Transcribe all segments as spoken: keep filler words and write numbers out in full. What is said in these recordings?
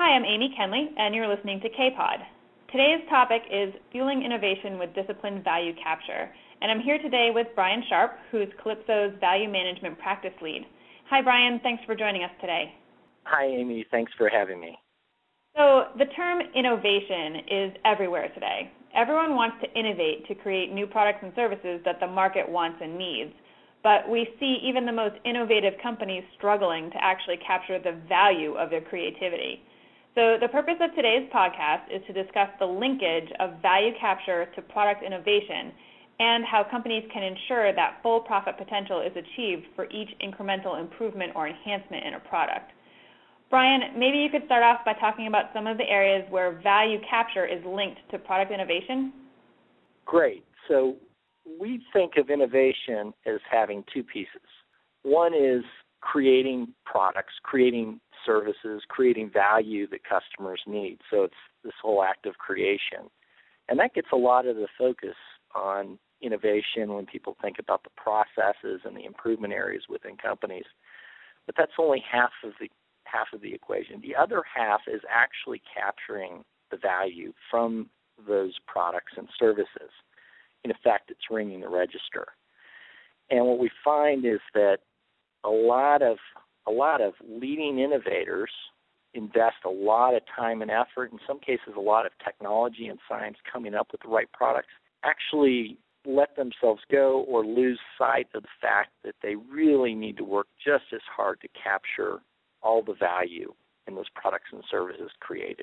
Hi, I'm Amy Kenley, and you're listening to K-Pod. Today's topic is fueling innovation with disciplined value capture, and I'm here today with Brian Sharp, who is Calypso's Value Management Practice Lead. Hi, Brian. Thanks for joining us today. Hi, Amy. Thanks for having me. So the term innovation is everywhere today. Everyone wants to innovate to create new products and services that the market wants and needs. But we see even the most innovative companies struggling to actually capture the value of their creativity. So the purpose of today's podcast is to discuss the linkage of value capture to product innovation and how companies can ensure that full profit potential is achieved for each incremental improvement or enhancement in a product. Brian, maybe you could start off by talking about some of the areas where value capture is linked to product innovation. Great. So we think of innovation as having two pieces. One is creating products, creating services, creating value that customers need. So it's this whole act of creation. And that gets a lot of the focus on innovation when people think about the processes and the improvement areas within companies. But that's only half of the half of the equation. The other half is actually capturing the value from those products and services. In effect, it's ringing the register. And what we find is that a lot of a lot of leading innovators invest a lot of time and effort, in some cases a lot of technology and science coming up with the right products, actually let themselves go or lose sight of the fact that they really need to work just as hard to capture all the value in those products and services created.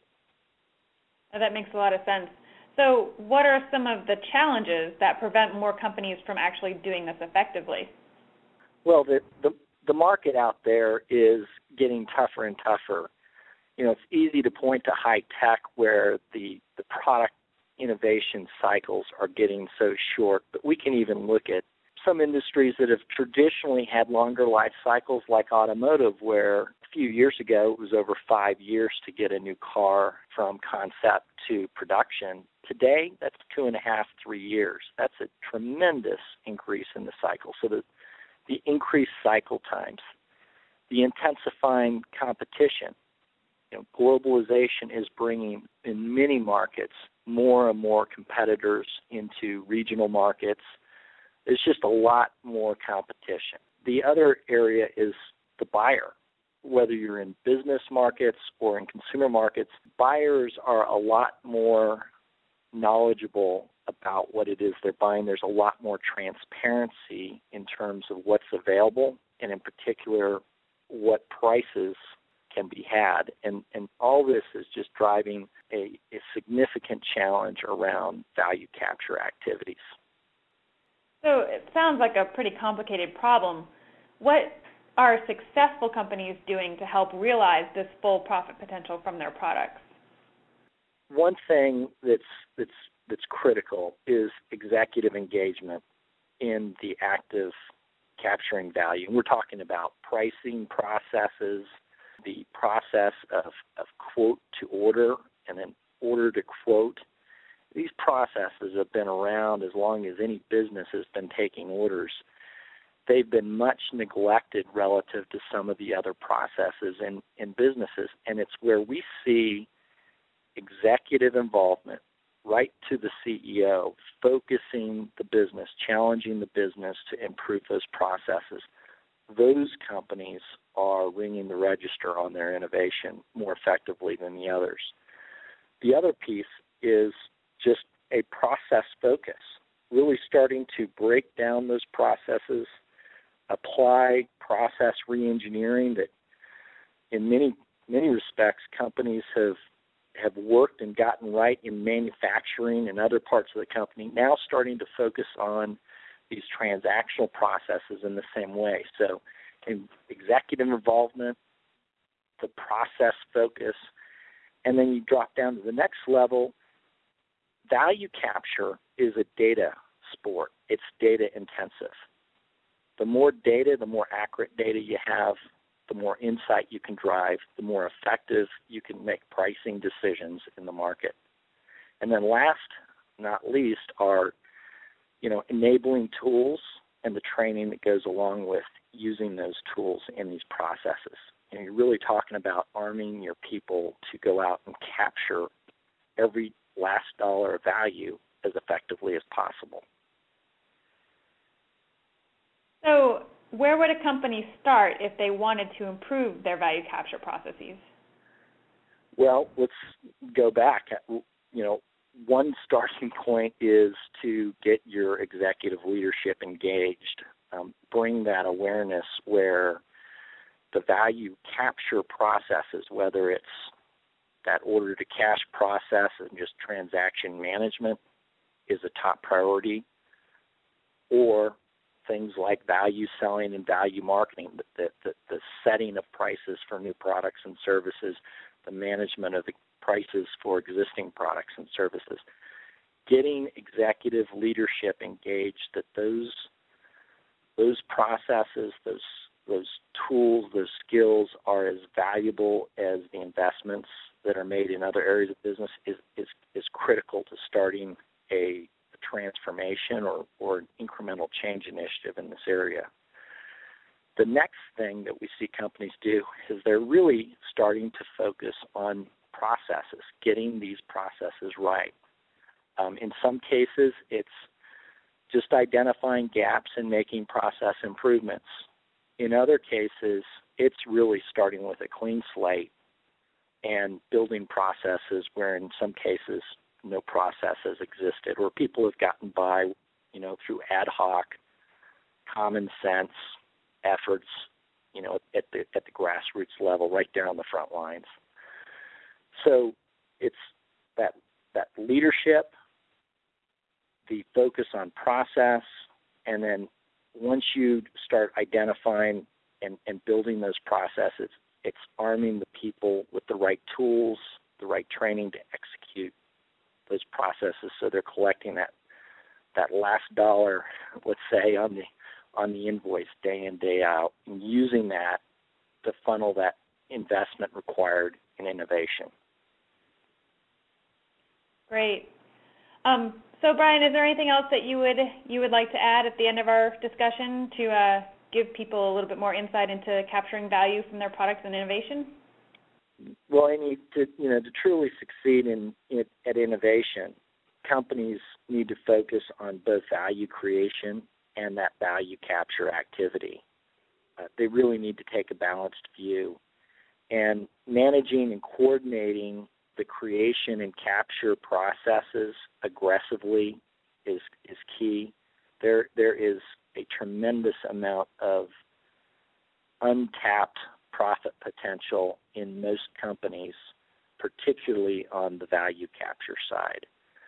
That makes a lot of sense. So what are some of the challenges that prevent more companies from actually doing this effectively? Well, the, the, the market out there is getting tougher and tougher. You know, it's easy to point to high tech where the, the product innovation cycles are getting so short, but we can even look at some industries that have traditionally had longer life cycles, like automotive, where a few years ago it was over five years to get a new car from concept to production. Today, that's two and a half, three years. That's a tremendous increase in the cycle. So the, the increased cycle times, the intensifying competition, you know, globalization is bringing, in many markets, more and more competitors into regional markets. There's just a lot more competition. The other area is the buyer. Whether you're in business markets or in consumer markets, buyers are a lot more knowledgeable about what it is they're buying. There's a lot more transparency in terms of what's available, and in particular, what prices can be had. And, and all this is just driving a, a significant challenge around value capture activities. So it sounds like a pretty complicated problem. What are successful companies doing to help realize this full profit potential from their products? One thing that's that's that's critical is executive engagement in the act of capturing value. We're talking about pricing processes, the process of, of quote to order, and then order to quote. These processes have been around as long as any business has been taking orders. They've been much neglected relative to some of the other processes in, in businesses, and it's where we see executive involvement right to the C E O, focusing the business, challenging the business to improve those processes. Those companies are ringing the register on their innovation more effectively than the others. The other piece is just a process focus, really starting to break down those processes, apply process reengineering that in many many respects companies have have worked and gotten right in manufacturing and other parts of the company, now starting to focus on these transactional processes in the same way. So in executive involvement, the process focus, and then you drop down to the next level. Value capture is a data sport. It's data intensive. The more data, the more accurate data you have, the more insight you can drive, the more effective you can make pricing decisions in the market. And then last, not least, are, you know, enabling tools and the training that goes along with using those tools in these processes. you know, you're really talking about arming your people to go out and capture every last dollar of value as effectively as possible. So where would a company start if they wanted to improve their value capture processes? Well, let's go back. You know, one starting point is to get your executive leadership engaged. Um, bring that awareness where the value capture processes, whether it's that order to cash process and just transaction management is a top priority, or things like value selling and value marketing, the, the, the setting of prices for new products and services, the management of the prices for existing products and services. Getting executive leadership engaged that those those processes, those those tools, those skills are as valuable as the investments that are made in other areas of business is is, is critical to starting a, a transformation or, or an incremental change initiative in this area. The next thing that we see companies do is they're really starting to focus on processes, getting these processes right. Um, in some cases, it's just identifying gaps and making process improvements. In other cases, it's really starting with a clean slate and building processes where in some cases no processes existed, or people have gotten by, you know, through ad hoc, common sense efforts, you know, at the at the grassroots level, right there on the front lines. So it's that that leadership, the focus on process, and then once you start identifying and, and building those processes, it's arming the people with the right tools, the right training to execute those processes so they're collecting that that last dollar, let's say, on the on the invoice day in, day out, and using that to funnel that investment required in innovation. Great. Um, so, Brian, is there anything else that you would you would like to add at the end of our discussion to uh, give people a little bit more insight into capturing value from their products and innovation? Well, I need to, you know, to truly succeed in, in at innovation, companies need to focus on both value creation and that value capture activity. Uh, they really need to take a balanced view, and managing and coordinating the creation and capture processes aggressively is is key. There there is a tremendous amount of untapped profit potential in most companies, particularly on the value capture side.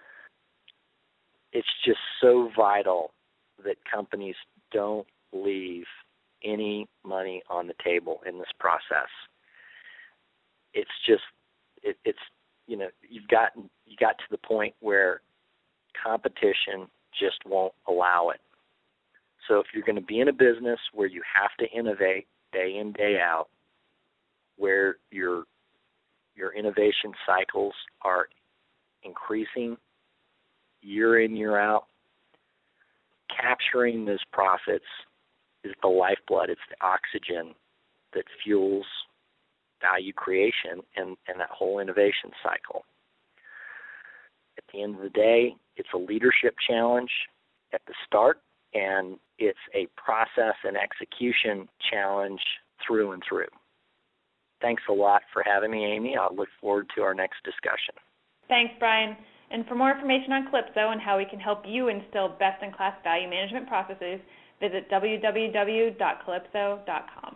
It's just so vital that companies don't leave any money on the table in this process. It's just it, it's you know you've gotten you got to the point where competition just won't allow it. So if you're going to be in a business where you have to innovate day in, day out, where your your innovation cycles are increasing year in, year out, capturing those profits is the lifeblood. It's the oxygen that fuels value creation and, and that whole innovation cycle. At the end of the day, it's a leadership challenge at the start, and it's a process and execution challenge through and through. Thanks a lot for having me, Amy. I look forward to our next discussion. Thanks, Brian. And for more information on Calypso and how we can help you instill best-in-class value management processes, visit w w w dot calypso dot com.